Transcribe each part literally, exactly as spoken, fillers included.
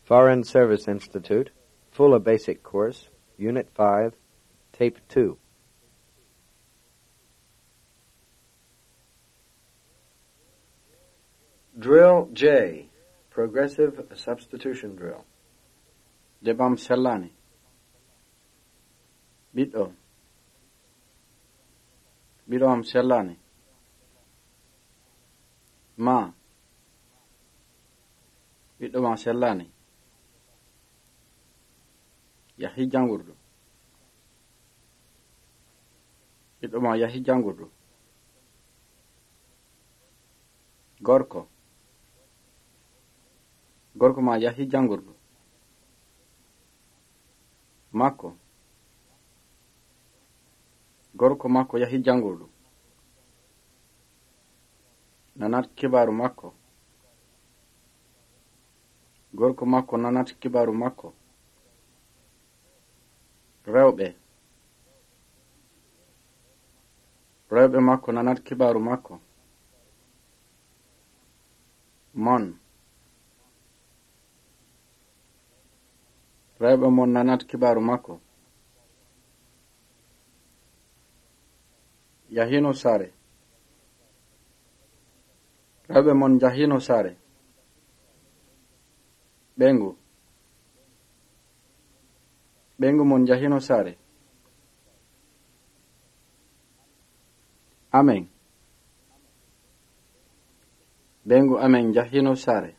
Foreign Service Institute, Fuller Basic Course, Unit five, Tape two. Drill J, Progressive Substitution Drill. Debam sellani. Biɗɗo. Biɗɗo am sellani. Ma. Biɗɗo ma sellani. Yahi jangurdu. Biɗɗo ma yahi jangurdu. Gorko. Gorko ma yahi jangurdu. Makko. Gorko makko yahi jangurdu. Nanat kibaru makko. Gorko makko nanat kibaru makko. Rewɓe. Rewɓe makko nanat kibaru makko. Mon. Rewɓe mon nanat kibaru makko. Yahino sare. Rewɓe mon jahino sare. Ɓengu. Ɓengu mon jahino sare. Amen. Ɓengu amen jahino sare.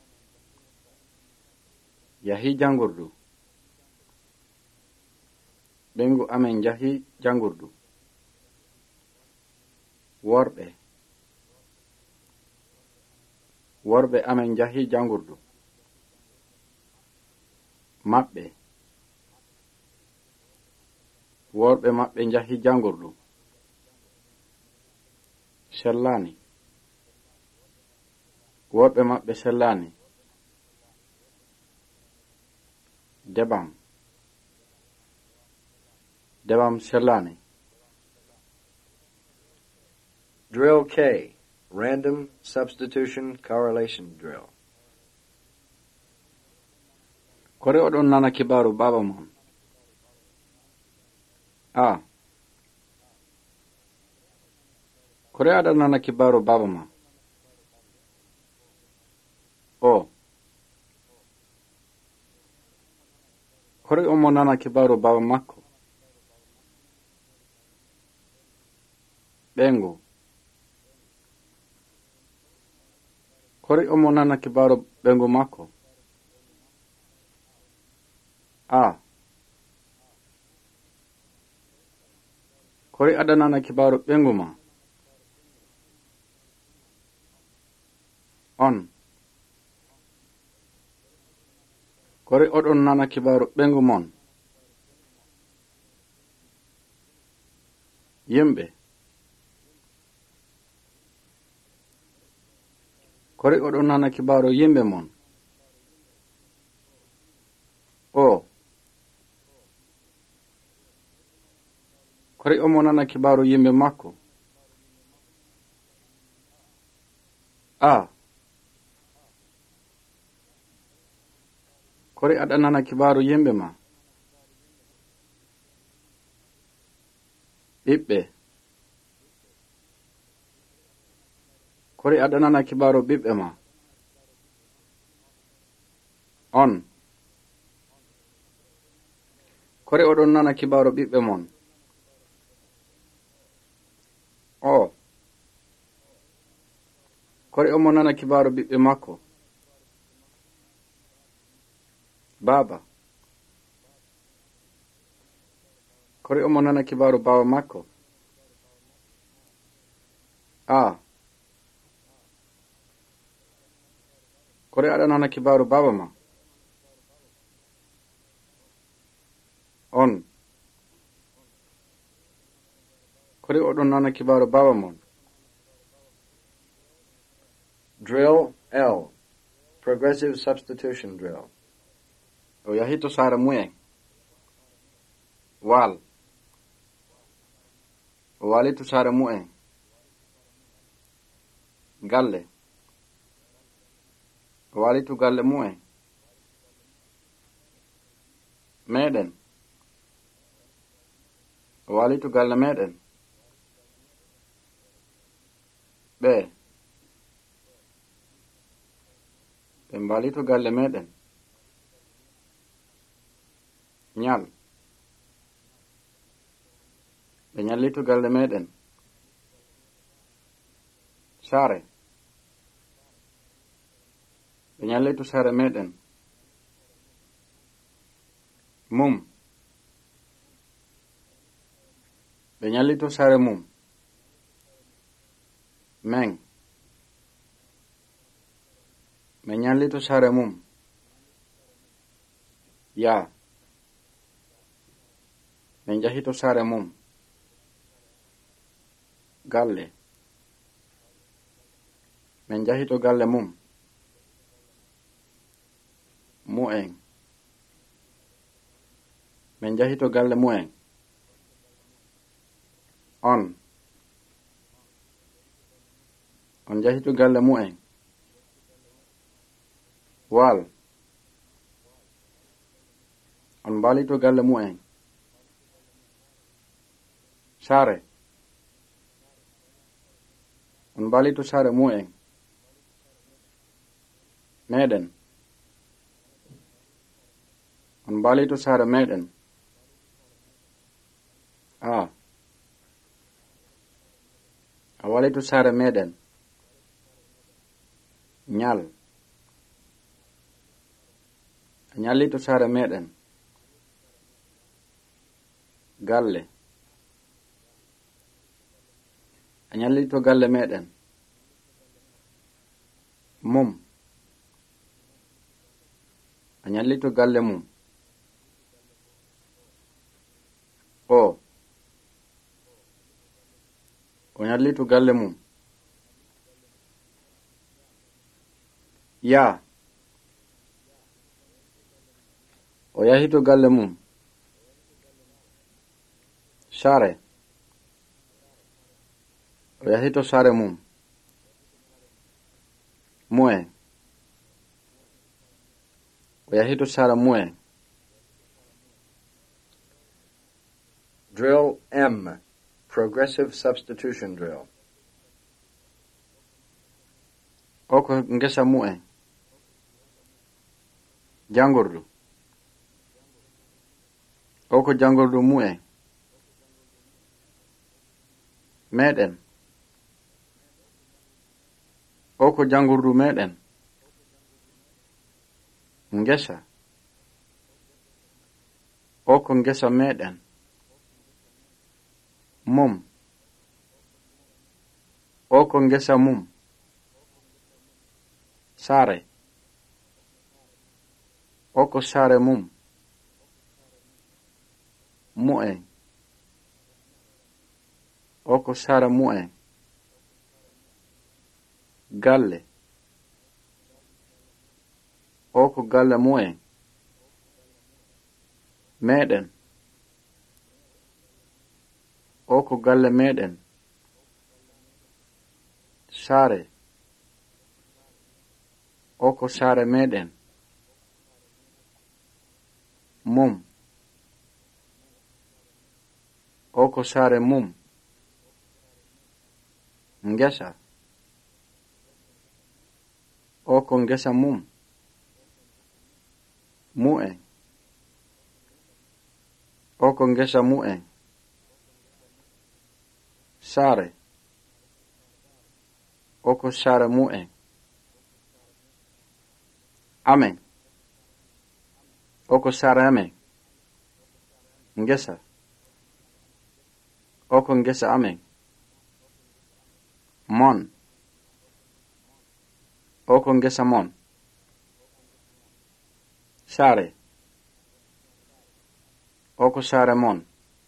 Yahi jangurdu. Ɓengu amen jahi jangurdu. Worɓe. Worɓe amen jahi jangurdu. Maɓɓe. Worɓe maɓɓe jahi jangurdu. Sellani. Worɓe maɓɓe sellani. Debam. Debam sellani. Drill K, Random Substitution Correlation Drill. Kore oɗon nana kibaru baba mon. A. Kore aɗa nana kibaru baba ma. O. Kore omo nana kibaru baba makko. Ɓengu. Kore omo nana kibaru ɓengu makko. A. Kore aɗa nana kibaru ɓengu ma. On. Kore oɗon nana kibaru ɓengu mon. Yimɓe. Kore oɗon nana kibaru yimɓe mon. O. Kore omo nana kibaru yimɓe makko. A. Kore aɗa nana kibaru yimɓe ma. Ɓiɓɓe. Kore aɗa nana kibaru ɓiɓɓe ma. On. Kore oɗon nana kibaru ɓiɓɓe mon. O. Kore omo nana kibaru ɓiɓɓe makko. Baba. Kore omo nana kibaru baba makko. A. Kore aɗa nana kibaru baba ma. On. Kore oɗon nana kibaru baba mon. Drill L, Progressive Substitution Drill. O yahito sare mu'en. Wal. O walitu sare mu'en. Galle. O walitu galle mu'en. meɗen. O wali to galle meɗen. Ɓe. Ɓe mbali to galle meɗen. Nyal. Ɓe nyalli to galle meɗen. Sare. Ɓe nyalli to sare meɗen. Mum. Ɓe nyalli to sare mum. Meng. Ɓe nyalli to sare mum. Ya. Ɓe njahi to sare mum. Galle. Ɓe njahi to galle mum. Mu'en. Ɓe njahi to galle mu'en. On. On njahi to galle mu'en. Wal. On mbali to galle mu'en. Sare. On mbali to sare mu'en. Meɗen. On mbali to sare meɗen. A. A wali to sare meɗen. Nyal. A nyalli to sare meɗen. Galle. A nyalli to galle meɗen. Mum. A nyalli to galle mum. O. O nyalli to galle mum. Ya. O yahi to galle mum. Sare. O yahi to sare mum. Mu'en. O yahi to sare mu'en. Drill M. Progressive substitution drill. Oko ngesa mu'en. Jangordu. Oko jangordu mu'en. Meɗen. Oko jangordu meɗen. Ngesa. Oko ngesa meɗen. Mum. Oko ngesa mum. Sare. Oko sare mum. Mu'en. Oko sare mu'en. Galle. Oko galle mu'en. Meɗen. Oko galle meɗen. Sare. Oko sare meɗen. Mum. Oko sare mum. Ngesa. Oko ngesa mum. Mu'en. Oko ngesa mu'en. Sare. Oko sare mu'en. Amen. Oko sare amen. Ngesa. Oko ngesa amen. Mon. Oko ngesa mon. Sare. Oko sare mon.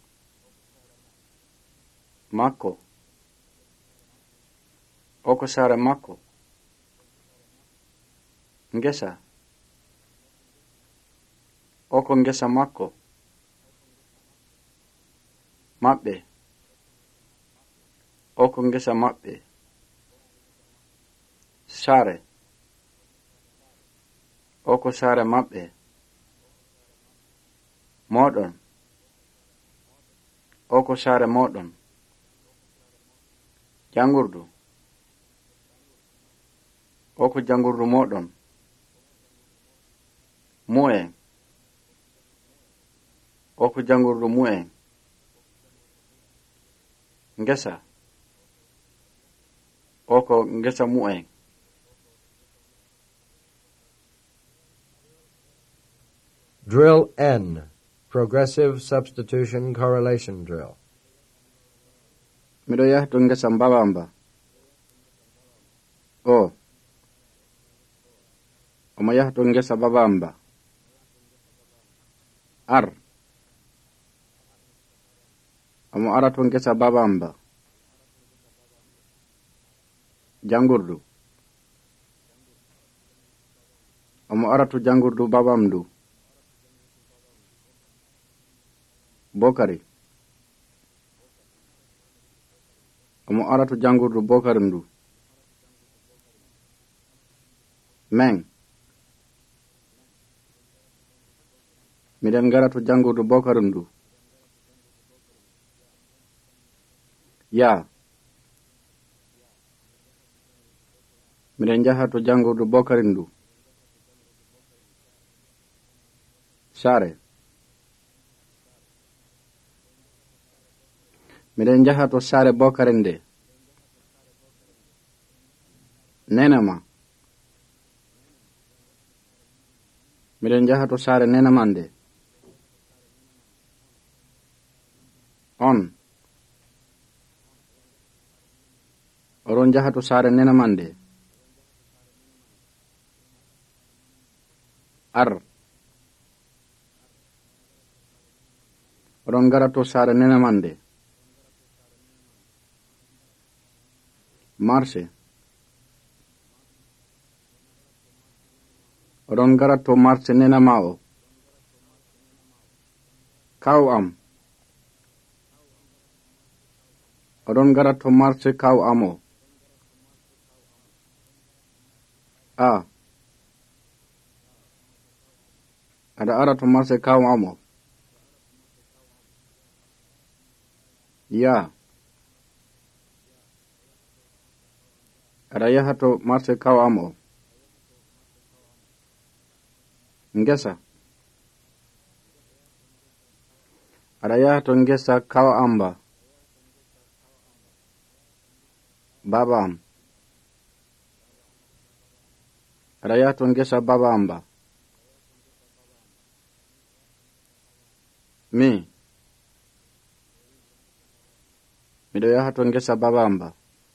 Mako. Oko sare mako. Ngesa. Oko ngesa mako. Maɓɓe. Oko ngesa maɓɓe. Sare. Oko sare maɓɓe. moɗon. O ko saare moɗon. Jangurdu. O ko jangurdu moɗon. Mu'en. O ko jangurdu mu'en. Ngesa. O ko ngesa mu'en. Drill N, Progressive Substitution Correlation Drill. Miɗo yahto ngesa mbabamba. O. Omo yahto ngesa babamba. Ar. Omo arato ngesa babamba. Jangurdu. Omo aratu jangurdu babamdu. Bokari. Omo aratu jangurdu bokarindu. Meng. Miɗen garatu jangurdu bokarindu. Ya. Miɗen jahatu jangurdu bokarindu. Sare. Miɗen jahato sare bokarinde. Nenama. Miɗen jahato sare nenamande. On. Oron jahato sare nenamande. Ar. Oron garato sare nenamande. Marche. Oron garato marche nenamao. Kaw am. Oron garato marche kaw amo. A. Ada arato marche kaw amo. Ya. Ada yahato marche kaw amo. Ngesa. Ada yahato ngesa kaw amba. Babam. Ada yahato ngesa babamba. Mi. Miɗo yahato ngesa babamba.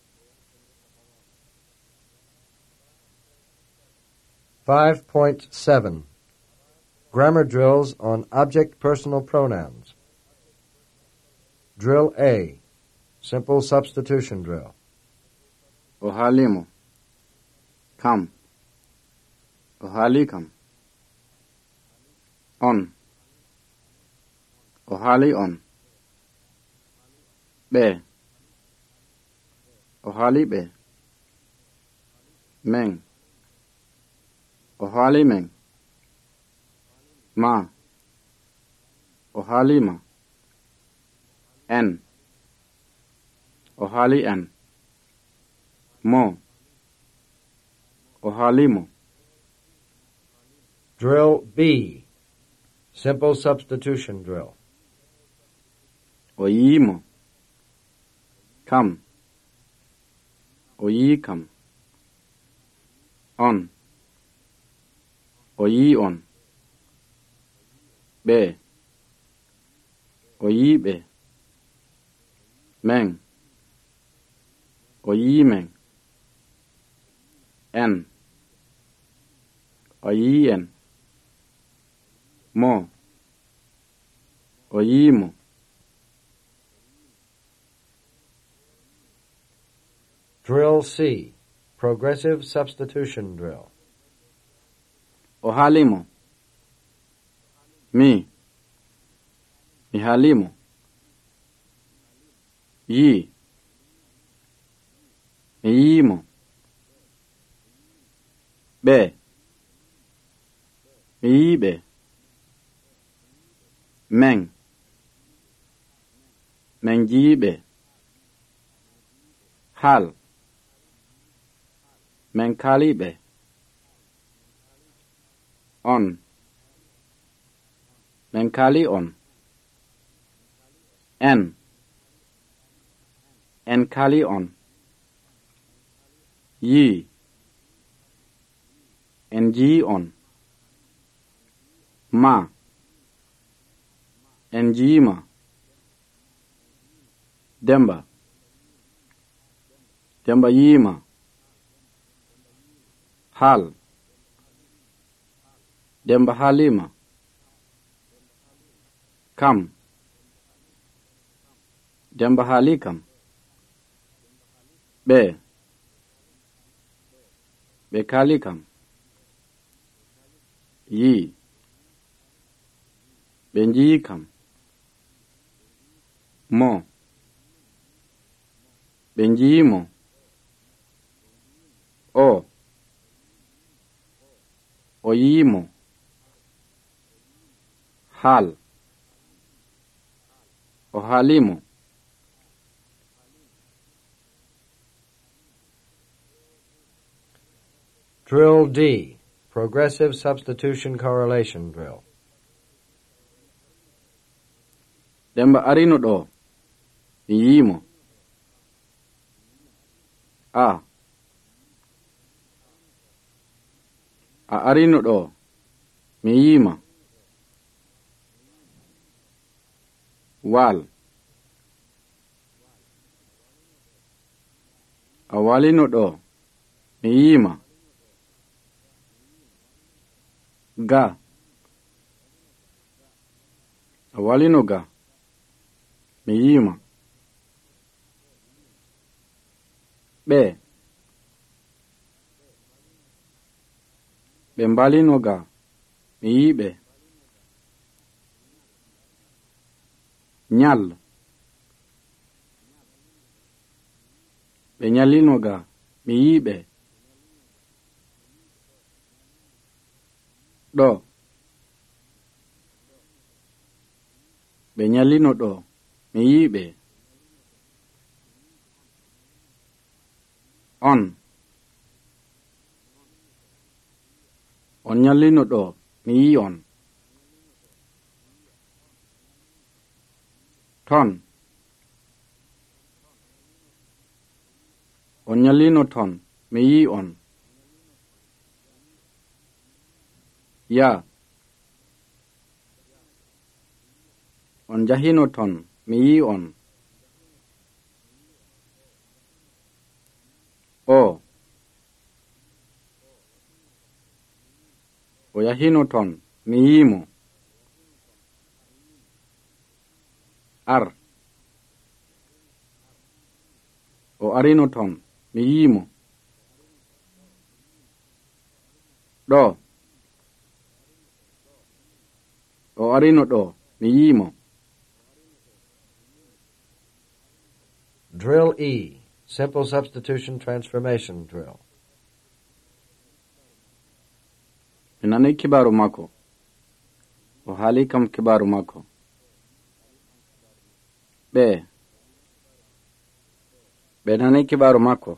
five point seven. Grammar drills on object personal pronouns. Drill A, Simple Substitution Drill. Ohalimo. Kam. Ohalikam. On. Ohali on. Be. Ohali be. Meng. Ohali meng. Ma. Ohali ma. En. Ohali en. Mo. Ohali mo. Drill B, Simple Substitution Drill. Oyimo. Kam. Oyi kam. On. Oyi on. Be. Oyi be. Meng. Oyi meng. En. Oyi en. Mo. Oyi mo. Drill C, Progressive Substitution Drill. Ohalimo. Mi. Mihalimo. Yi. Miyimo. Be. Miyibe. meŋ meŋ jiiɓe hal meŋ kaaliɓe on meŋ kaali on en en kaali on yii en jii on ma en jiima Demba Demba yiima hal Demba haalima kam Demba haali kam ɓe ɓe kaali kam yii ɓe njii kam mo ɓe njiimo o o yiimo hal o haalimo Drill D, Progressive Substitution Correlation Drill. Demba arino ɗo mi yiimo a a arino ɗo mi yiima wal a walino ɗo mi yiima ga a walino ga mi yiima ɓe ɓe mbalino ga mi yiiɓe nyal ɓe nyalino ga mi yiiɓe ɗo ɓe nyalino ɗo mi yiiɓe on on nyalino ɗo mi yii on ton on nyalino ton mi yii on ya on jahino ton mi yii on o o yahino ton mi yiimo ar o arino ton mi yiimo ɗo o arino ɗo mi yiimo Drill E, Simple Substitution Transformation Drill. Mi nani kibaru mako o haali kam kibaru mako ɓe ɓe nani kibaru mako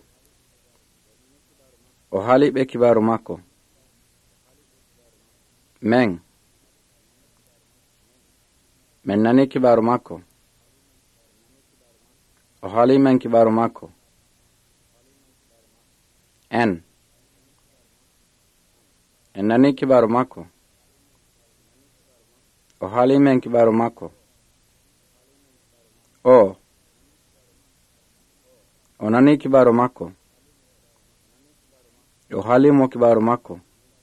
o haali ɓe kibaru mako men men nani kibaru mako o haali men kibaru mako en en nani kibaru mako o haali men kibaru mako o o nani kibaru mako o haali mo kibaru mako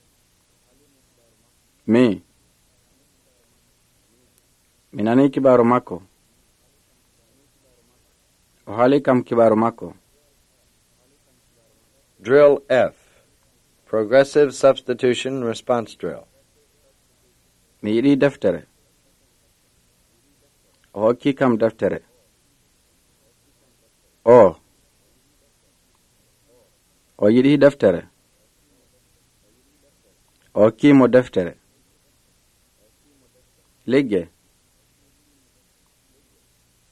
mi mi nani kibaru mako o haali kam kibaru mako Drill F, Progressive Substitution Response Drill. mi yiɗi deftere o hokki kam deftere o o yiɗi deftere o hokki mo deftere ligge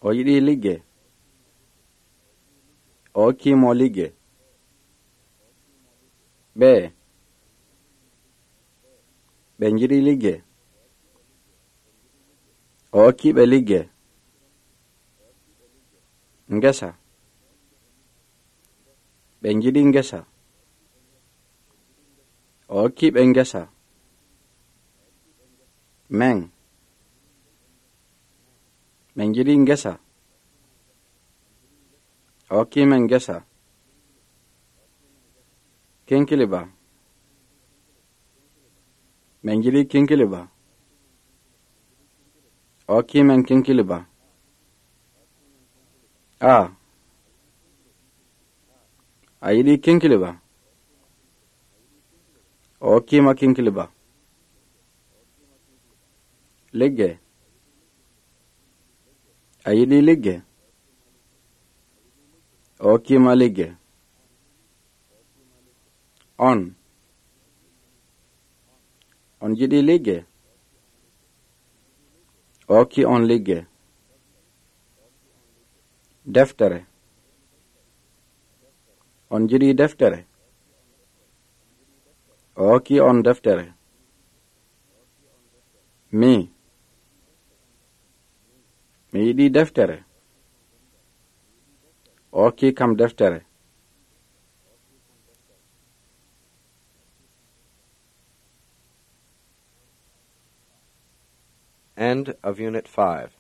O yiɗi ligge? O hokkimo ligge? Ɓe. Ɓe njiɗi ligge? O hokkiɓe ligge? Ngesa. Ɓe njiɗi ngesa? O hokkiɓe ngesa? Men. Ɓe njiɗi ngesa? O hokkimen ngesa? Kinkiliba. Ɓe njiɗi kinkiliba? O hokkimen kinkiliba? A. A yiɗi kinkiliba? O hokkima kinkiliba? Ligge. A yiɗi ligge? O hokkima ligge? On. On jiɗi ligge? O hokki on ligge? Deftere. On jiɗi deftere? O hokki on deftere? Mi. Mi yiɗi deftere? O hokki kam deftere? End of Unit five.